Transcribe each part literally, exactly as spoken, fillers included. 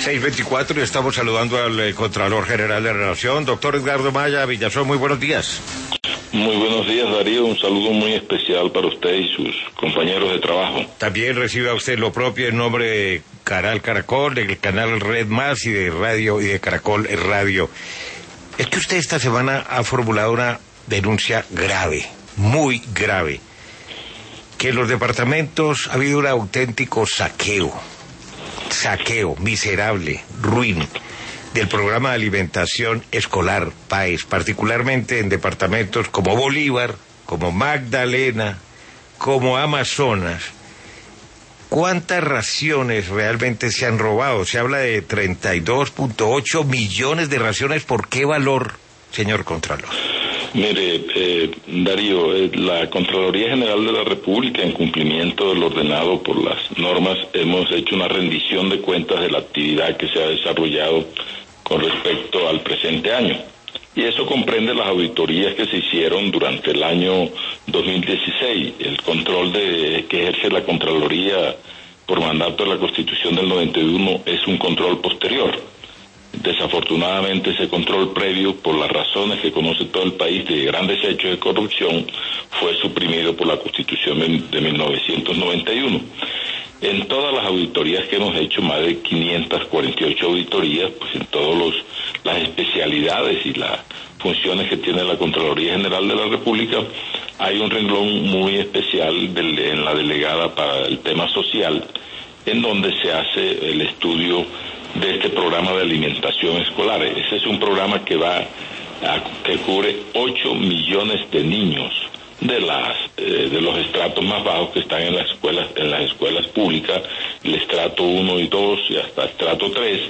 seis veinticuatro y estamos saludando al eh, Contralor General de la Nación, doctor Edgardo Maya Villazón. Muy buenos días. Muy buenos días, Darío. Un saludo muy especial para usted y sus compañeros de trabajo. También recibe a usted lo propio en nombre de Canal Caracol, del canal Red Más y de Radio y de Caracol Radio. Es que usted esta semana ha formulado una denuncia grave, muy grave, que en los departamentos ha habido un auténtico saqueo, saqueo miserable, ruin, del programa de alimentación escolar PAES, particularmente en departamentos como Bolívar, como Magdalena, como Amazonas. ¿Cuántas raciones realmente se han robado? Se habla de treinta y dos punto ocho millones de raciones. ¿Por qué valor, señor Contralor? Mire, eh, Darío, eh, la Contraloría General de la República, en cumplimiento de lo ordenado por las normas, hemos hecho una rendición de cuentas de la actividad que se ha desarrollado con respecto al presente año. Y eso comprende las auditorías que se hicieron durante el año dos mil dieciséis. El control de que ejerce la Contraloría por mandato de la Constitución del noventa y uno es un control posterior. Desafortunadamente, ese control previo, por las razones que conoce todo el país de grandes hechos de corrupción, fue suprimido por la Constitución de mil novecientos noventa y uno. En todas las auditorías que hemos hecho, más de quinientas cuarenta y ocho auditorías, pues en todas los las especialidades y las funciones que tiene la Contraloría General de la República, hay un renglón muy especial del, en la delegada para el tema social, en donde se hace el estudio de este programa de alimentación escolar. Ese es un programa que va a, que cubre ocho millones de niños de las eh, de los estratos más bajos que están en las escuelas en las escuelas públicas, el estrato uno y dos y hasta estrato tres,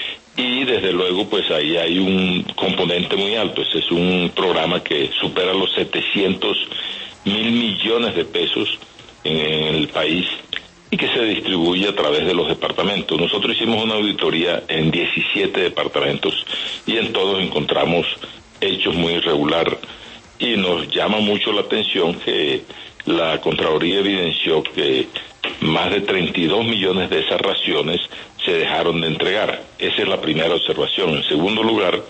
y desde luego pues ahí hay un componente muy alto. Ese es un programa que supera los setecientos mil millones de pesos en, en el país y que se distribuye a través de los departamentos. Nosotros hicimos una auditoría en diecisiete departamentos y en todos encontramos hechos muy irregulares. Y nos llama mucho la atención que la Contraloría evidenció que más de treinta y dos millones de esas raciones se dejaron de entregar. Esa es la primera observación. En segundo lugar,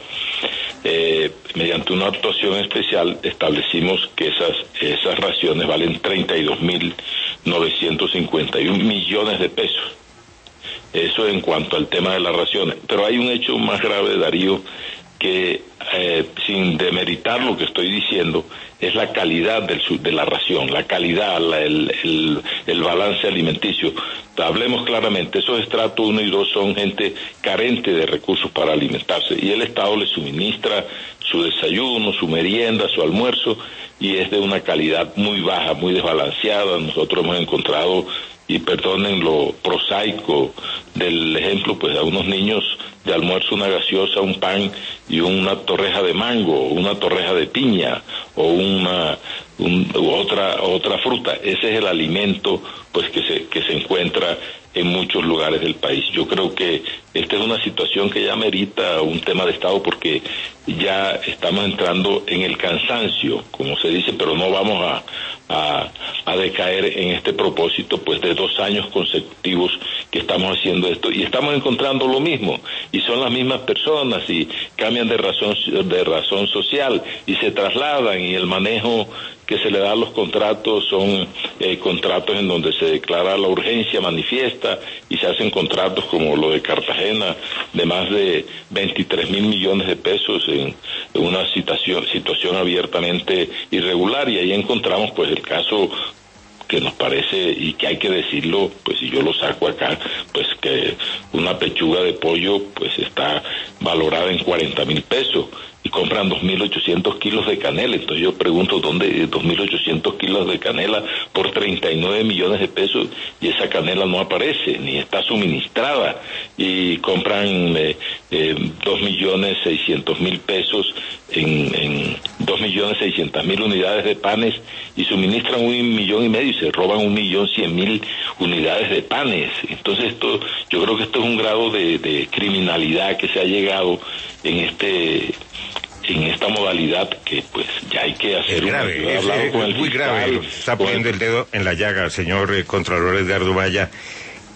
eh, mediante una actuación especial establecimos que esas, esas raciones valen treinta y dos mil novecientos cincuenta y un millones de pesos. Eso en cuanto al tema de las raciones. Pero hay un hecho más grave, Darío, que eh, sin demeritar lo que estoy diciendo, es la calidad del, de la ración, la calidad, la, el, el, el balance alimenticio. Hablemos claramente, esos estratos uno y dos son gente carente de recursos para alimentarse, y el Estado les suministra su desayuno, su merienda, su almuerzo, y es de una calidad muy baja, muy desbalanceada. Nosotros hemos encontrado, y perdonen lo prosaico del ejemplo, pues a unos niños de almuerzo una gaseosa, un pan y una torreja de mango, una torreja de piña o una un, otra otra fruta. Ese es el alimento pues que se que se encuentra en muchos lugares del país. Yo creo que esta es una situación que ya merita un tema de Estado, porque ya estamos entrando en el cansancio, como se dice, pero no vamos a a, a decaer en este propósito, pues de dos años consecutivos que estamos haciendo esto y estamos encontrando lo mismo, y son las mismas personas y cambian de razón de razón social y se trasladan, y el manejo que se le da a los contratos son eh, contratos en donde se declara la urgencia manifiesta y se hacen contratos como lo de Cartagena de más de veintitrés mil millones de pesos en, en una situación, situación abiertamente irregular. Y ahí encontramos pues el caso que nos parece, y que hay que decirlo, pues si yo lo saco acá, pues que una pechuga de pollo pues está valorada en cuarenta mil pesos y compran dos mil ochocientos kilos de canela. Entonces yo pregunto, ¿dónde dos mil ochocientos kilos de canela por treinta y nueve millones de pesos? Y esa canela no aparece, ni está suministrada. Y compran eh, eh, dos millones seiscientos mil pesos en, en dos millones seiscientas mil unidades de panes y suministran un millón y medio y se roban un millón cien mil unidades de panes. Entonces esto, yo creo que esto es un grado de, de criminalidad que se ha llegado en este en esta modalidad que pues ya hay que hacer. Es grave, una, es, es, con el muy fiscal, grave. Está poniendo el dedo en la llaga, señor eh, Contralor Edgardo Maya.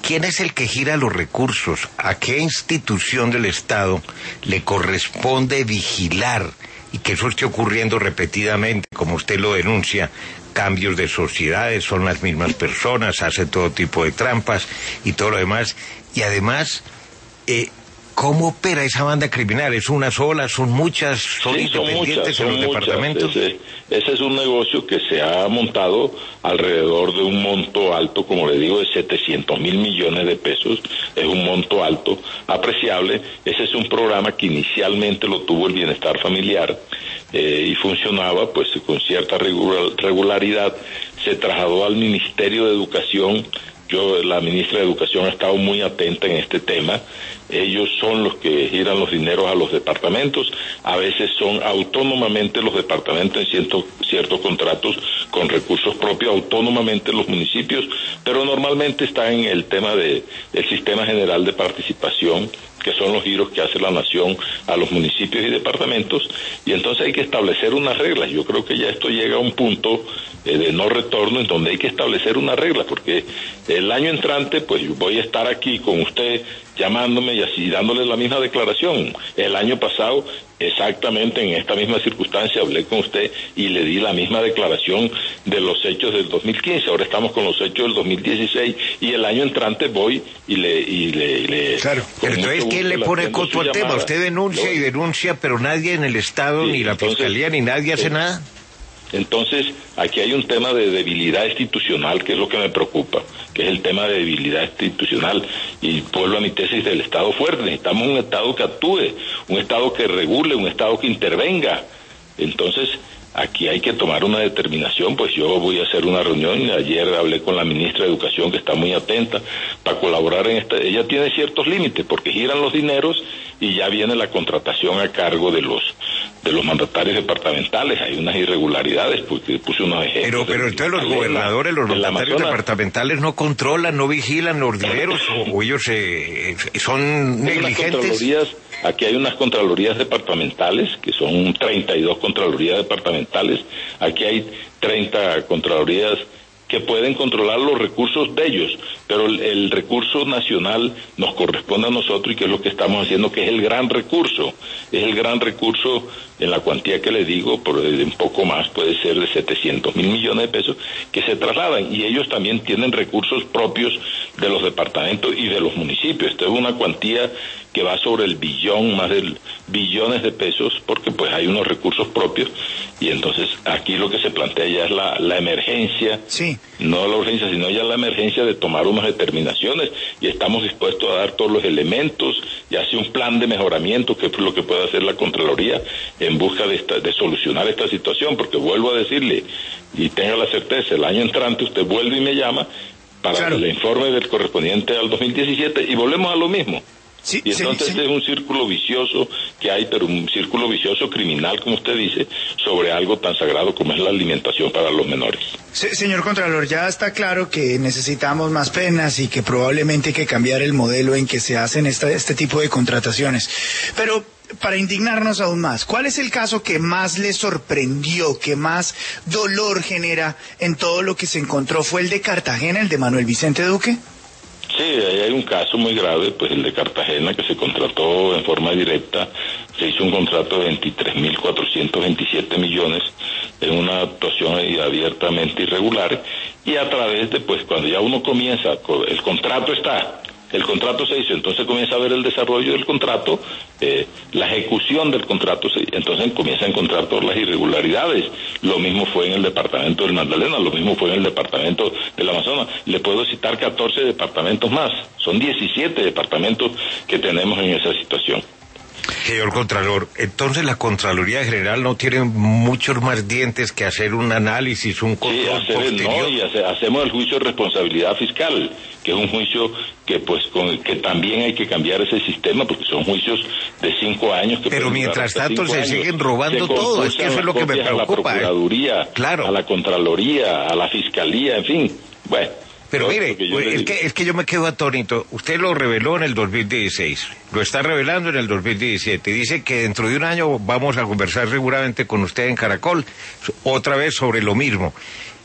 ¿quién es el que gira los recursos? ¿A qué institución del Estado le corresponde vigilar y que eso esté ocurriendo repetidamente, como usted lo denuncia? Cambios de sociedades, son las mismas personas, hacen todo tipo de trampas y todo lo demás. Y además, eh, ¿cómo opera esa banda criminal? ¿Es una sola? ¿Son muchas? ¿Son sí, independientes son muchas, en los son departamentos? Ese, ese es un negocio que se ha montado alrededor de un monto alto, como le digo, de setecientos mil millones de pesos. Es un monto alto, apreciable. Ese es un programa que inicialmente lo tuvo el Bienestar Familiar eh, y funcionaba pues con cierta regularidad. Se trasladó al Ministerio de Educación. Yo, la ministra de Educación ha estado muy atenta en este tema. Ellos son los que giran los dineros a los departamentos. A veces son autónomamente los departamentos en ciertos, ciertos contratos con recursos propios, autónomamente los municipios, pero normalmente está en el tema de, del Sistema General de Participación, que son los giros que hace la nación a los municipios y departamentos, y entonces hay que establecer unas reglas. Yo creo que ya esto llega a un punto eh, de no retorno en donde hay que establecer una regla, porque el año entrante pues voy a estar aquí con usted llamándome y así dándole la misma declaración. El año pasado, exactamente en esta misma circunstancia, hablé con usted y le di la misma declaración de los hechos del dos mil quince. Ahora estamos con los hechos del dos mil dieciséis y el año entrante voy y le... Y le, y le claro, pero entonces ¿quién le pone coto al tema? Usted denuncia y denuncia, pero nadie en el Estado, sí, ni la entonces, Fiscalía, ni nadie hace eh, nada. Entonces, aquí hay un tema de debilidad institucional, que es lo que me preocupa, que es el tema de debilidad institucional. Y vuelvo a mi tesis del Estado fuerte. Necesitamos un Estado que actúe, un Estado que regule, un Estado que intervenga. Entonces, aquí hay que tomar una determinación. Pues yo voy a hacer una reunión. Ayer hablé con la ministra de Educación, que está muy atenta para colaborar en esta. Ella tiene ciertos límites porque giran los dineros y ya viene la contratación a cargo de los de los mandatarios departamentales. Hay unas irregularidades, porque puse unos ejemplos. Pero, pero entonces los gobernadores, los mandatarios departamentales no controlan, no vigilan los dineros, o, o ellos eh, son negligentes. Aquí hay unas contralorías departamentales, que son treinta y dos contralorías departamentales. Aquí hay treinta contralorías que pueden controlar los recursos de ellos, pero el, el recurso nacional nos corresponde a nosotros, y que es lo que estamos haciendo, que es el gran recurso, es el gran recurso en la cuantía que le digo, por un poco más, puede ser de setecientos mil millones de pesos, que se trasladan, y ellos también tienen recursos propios de los departamentos y de los municipios. Esto es una cuantía que va sobre el billón, más de billones de pesos, porque pues hay unos recursos propios, y entonces aquí lo que se plantea ya es la, la emergencia, sí. no la urgencia, sino ya la emergencia de tomar unas determinaciones, y estamos dispuestos a dar todos los elementos y hacer un plan de mejoramiento, que es lo que puede hacer la Contraloría en busca de, esta, de solucionar esta situación, porque vuelvo a decirle, y tenga la certeza, el año entrante usted vuelve y me llama para claro. el informe del correspondiente al dos mil diecisiete, y volvemos a lo mismo. Sí, y entonces sí, sí. es un círculo vicioso que hay, pero un círculo vicioso criminal, como usted dice, sobre algo tan sagrado como es la alimentación para los menores. Sí, señor Contralor, ya está claro que necesitamos más penas y que probablemente hay que cambiar el modelo en que se hacen esta, este tipo de contrataciones. Pero para indignarnos aún más, ¿cuál es el caso que más le sorprendió, que más dolor genera en todo lo que se encontró? ¿Fue el de Cartagena, el de Manuel Vicente Duque? Sí, ahí hay un caso muy grave, pues el de Cartagena, que se contrató en forma directa, se hizo un contrato de veintitrés mil cuatrocientos veintisiete millones en una actuación abiertamente irregular, y a través de, pues cuando ya uno comienza, el contrato está, el contrato se hizo, entonces comienza a ver el desarrollo del contrato, eh, la ejecución del contrato, se, entonces comienza a encontrar todas las irregularidades. Lo mismo fue en el departamento del Magdalena, lo mismo fue en el departamento del Amazonas. Le puedo citar catorce departamentos más, son diecisiete departamentos que tenemos en esa situación. Señor Contralor, entonces la Contraloría General no tiene muchos más dientes que hacer un análisis, un control sí, hacer, posterior. No, y hace, hacemos el juicio de responsabilidad fiscal, que es un juicio que pues con, que también hay que cambiar ese sistema, porque son juicios de cinco años. Que Pero mientras tanto se años. siguen robando se todo, es que eso es lo que me preocupa. A la Procuraduría, claro. a la Contraloría, a la Fiscalía, en fin, bueno. Pero mire, que es, que, es que yo me quedo atónito. Usted lo reveló en el dos mil dieciséis, lo está revelando en el dos mil diecisiete. Dice que dentro de un año vamos a conversar seguramente con usted en Caracol, otra vez sobre lo mismo.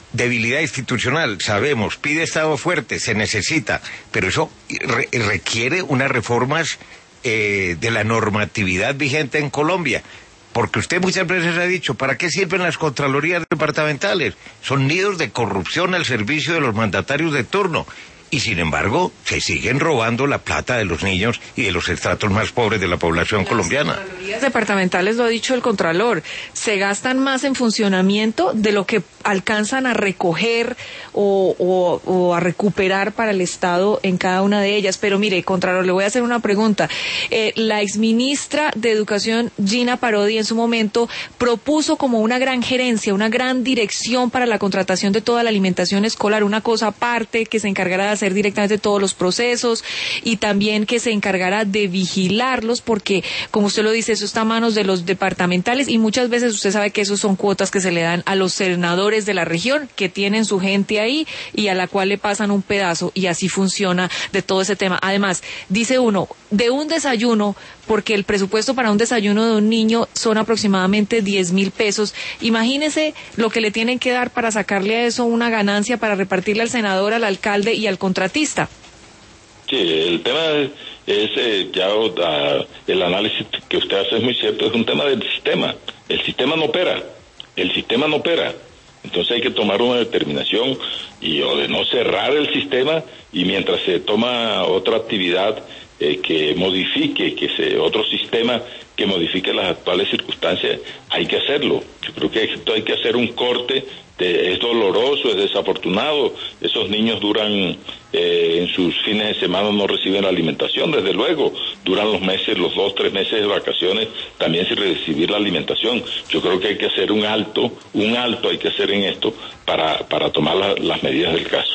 debilidad institucional, sabemos, pide Estado fuerte, se necesita, pero eso re- requiere unas reformas eh, de la normatividad vigente en Colombia. Porque usted muchas veces ha dicho, ¿para qué sirven las contralorías departamentales? Son nidos de corrupción al servicio de los mandatarios de turno. Y sin embargo, se siguen robando la plata de los niños y de los estratos más pobres de la población Las colombiana. Las contralorías departamentales, lo ha dicho el Contralor, se gastan más en funcionamiento de lo que alcanzan a recoger o, o, o a recuperar para el Estado en cada una de ellas. Pero mire, Contralor, le voy a hacer una pregunta. Eh, la exministra de Educación, Gina Parodi, en su momento propuso como una gran gerencia, una gran dirección para la contratación de toda la alimentación escolar, una cosa aparte que se encargará de hacer directamente todos los procesos y también que se encargará de vigilarlos, porque como usted lo dice, eso está a manos de los departamentales y muchas veces usted sabe que esos son cuotas que se le dan a los senadores de la región que tienen su gente ahí y a la cual le pasan un pedazo, y así funciona de todo ese tema. Además, dice uno, de un desayuno, porque el presupuesto para un desayuno de un niño son aproximadamente diez mil pesos. Imagínese lo que le tienen que dar para sacarle a eso una ganancia para repartirle al senador, al alcalde y al contratista. Sí, el tema es, es eh, ya uh, el análisis que usted hace es muy cierto, es un tema del sistema. El sistema no opera, el sistema no opera. Entonces hay que tomar una determinación y o de no cerrar el sistema, y mientras se toma otra actividad eh, que modifique, que se otro sistema que modifique las actuales circunstancias, hay que hacerlo. Yo creo que esto hay que hacer un corte. De, es doloroso, es desafortunado. Esos niños duran, eh, en sus fines de semana no reciben alimentación, desde luego. Duran los meses, los dos, tres meses de vacaciones, también sin recibir la alimentación. Yo creo que hay que hacer un alto, un alto hay que hacer en esto para, para tomar la, las medidas del caso.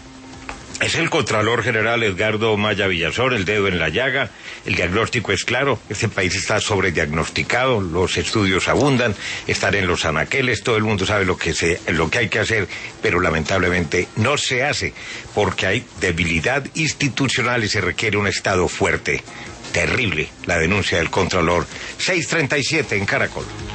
Es el Contralor General Edgardo Maya Villazón, el dedo en la llaga. El diagnóstico es claro, este país está sobrediagnosticado, los estudios abundan, están en los anaqueles, todo el mundo sabe lo que se, lo que hay que hacer, pero lamentablemente no se hace, porque hay debilidad institucional y se requiere un Estado fuerte. Terrible la denuncia del Contralor. seis treinta y siete en Caracol.